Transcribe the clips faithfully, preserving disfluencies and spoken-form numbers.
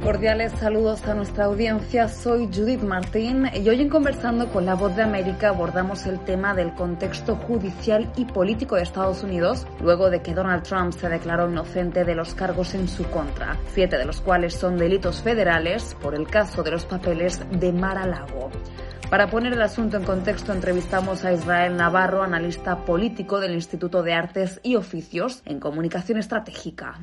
Cordiales saludos a nuestra audiencia, soy Judith Martín y hoy en Conversando con La Voz de América abordamos el tema del contexto judicial y político de Estados Unidos luego de que Donald Trump se declaró inocente de los cargos en su contra, siete de los cuales son delitos federales por el caso de los papeles de Mar-a-Lago. Para poner el asunto en contexto, entrevistamos a Israel Navarro, analista político del Instituto de Artes y Oficios en Comunicación Estratégica.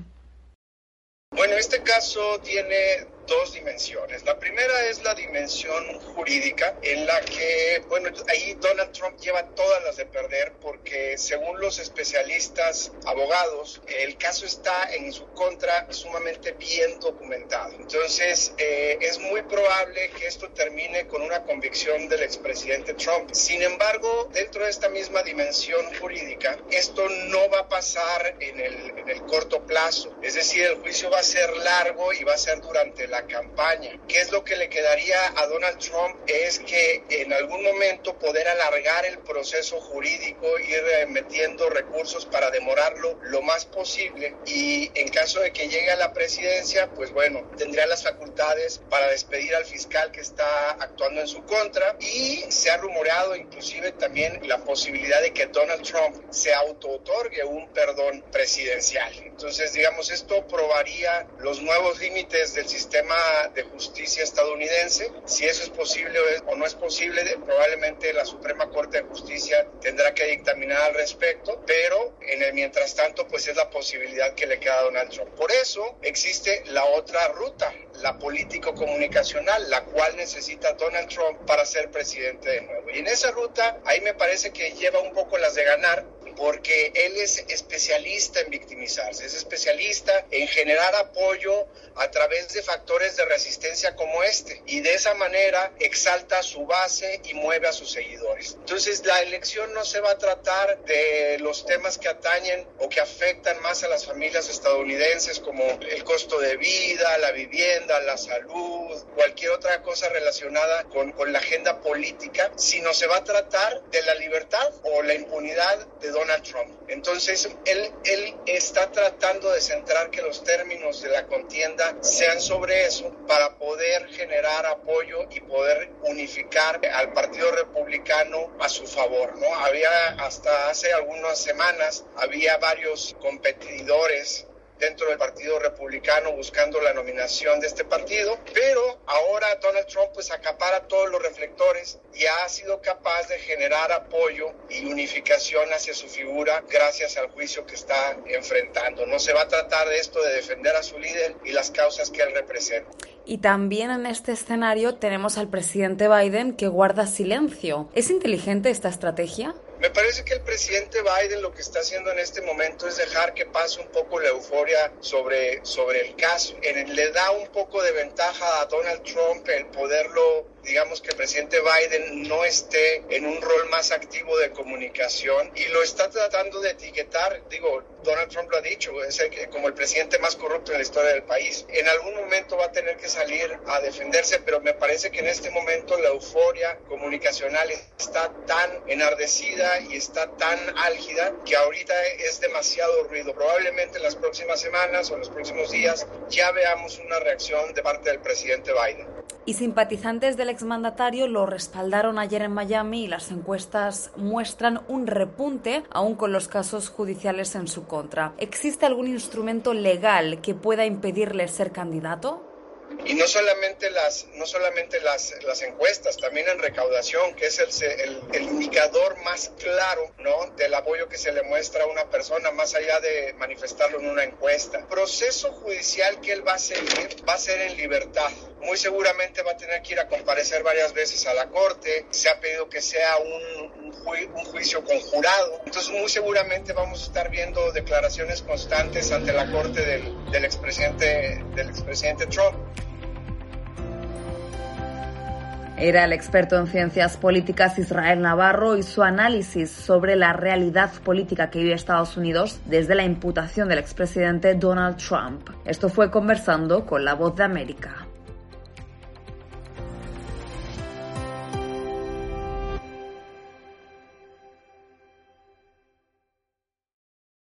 Bueno, este caso tiene dos dimensiones. La primera es la dimensión jurídica, en la que, bueno, ahí Donald Trump lleva todas las de perder porque, según los especialistas abogados, el caso está en su contra sumamente bien documentado. Entonces, eh, es muy probable que esto termine con una convicción del expresidente Trump. Sin embargo, dentro de esta misma dimensión jurídica, esto no va a pasar en el, en el corto plazo. Es decir, el juicio va a ser largo y va a ser durante la campaña. ¿Qué es lo que le quedaría a Donald Trump? Es que en algún momento poder alargar el proceso jurídico, ir eh, metiendo recursos para demorarlo lo más posible, y en caso de que llegue a la presidencia, pues bueno, tendría las facultades para despedir al fiscal que está actuando en su contra, y se ha rumoreado inclusive también la posibilidad de que Donald Trump se auto-otorgue un perdón presidencial. Entonces, digamos, esto probaría los nuevos límites del sistema de justicia estadounidense. Si eso es posible o no es posible, probablemente la Suprema Corte de Justicia tendrá que dictaminar al respecto, pero en el mientras tanto, pues es la posibilidad que le queda a Donald Trump. Por eso existe la otra ruta, la político-comunicacional, la cual necesita Donald Trump para ser presidente de nuevo. Y en esa ruta, ahí me parece que lleva un poco las de ganar, porque él es especialista en victimizarse, es especialista en generar apoyo a través de factores de resistencia como este, y de esa manera exalta a su base y mueve a sus seguidores. Entonces, la elección no se va a tratar de los temas que atañen o que afectan más a las familias estadounidenses, como el costo de vida, la vivienda, la salud, cualquier otra cosa relacionada con, con la agenda política, sino se va a tratar de la libertad o la impunidad de Donald Trump. Entonces, él, él está tratando de centrar que los términos de la contienda sean sobre eso para poder generar apoyo y poder unificar al Partido Republicano a su favor, ¿no? Había, hasta hace algunas semanas, había varios competidores dentro del Partido Republicano buscando la nominación de este partido, pero ahora Donald Trump pues acapara todos los reflectores y ha sido capaz de generar apoyo y unificación hacia su figura gracias al juicio que está enfrentando. No se va a tratar de esto de defender a su líder y las causas que él representa. Y también en este escenario tenemos al presidente Biden que guarda silencio. ¿Es inteligente esta estrategia? Me parece que el presidente Biden lo que está haciendo en este momento es dejar que pase un poco la euforia sobre, sobre el caso. En, le da un poco de ventaja a Donald Trump el poderlo, digamos que el presidente Biden no esté en un rol más activo de comunicación, y lo está tratando de etiquetar. Digo, Donald Trump lo ha dicho, es el, como el presidente más corrupto en la historia del país. En algún momento va a tener que salir a defenderse, pero me parece que en este momento la euforia comunicacional está tan enardecida y está tan álgida que ahorita es demasiado ruido. Probablemente en las próximas semanas o en los próximos días ya veamos una reacción de parte del presidente Biden. Y simpatizantes del exmandatario lo respaldaron ayer en Miami y las encuestas muestran un repunte, aún con los casos judiciales en su contra. ¿Existe algún instrumento legal que pueda impedirle ser candidato? Y no solamente las no solamente las, las encuestas, también en recaudación, que es el, el, el indicador más claro, ¿no?, del apoyo que se le muestra a una persona, más allá de manifestarlo en una encuesta. El proceso judicial que él va a seguir va a ser en libertad. Muy seguramente va a tener que ir a comparecer varias veces a la corte. Se ha pedido que sea un, un, ju- un juicio con jurado. Entonces, muy seguramente vamos a estar viendo declaraciones constantes ante la corte del, del expresidente, del expresidente Trump. Era el experto en ciencias políticas Israel Navarro y su análisis sobre la realidad política que vive Estados Unidos desde la imputación del expresidente Donald Trump. Esto fue Conversando con La Voz de América.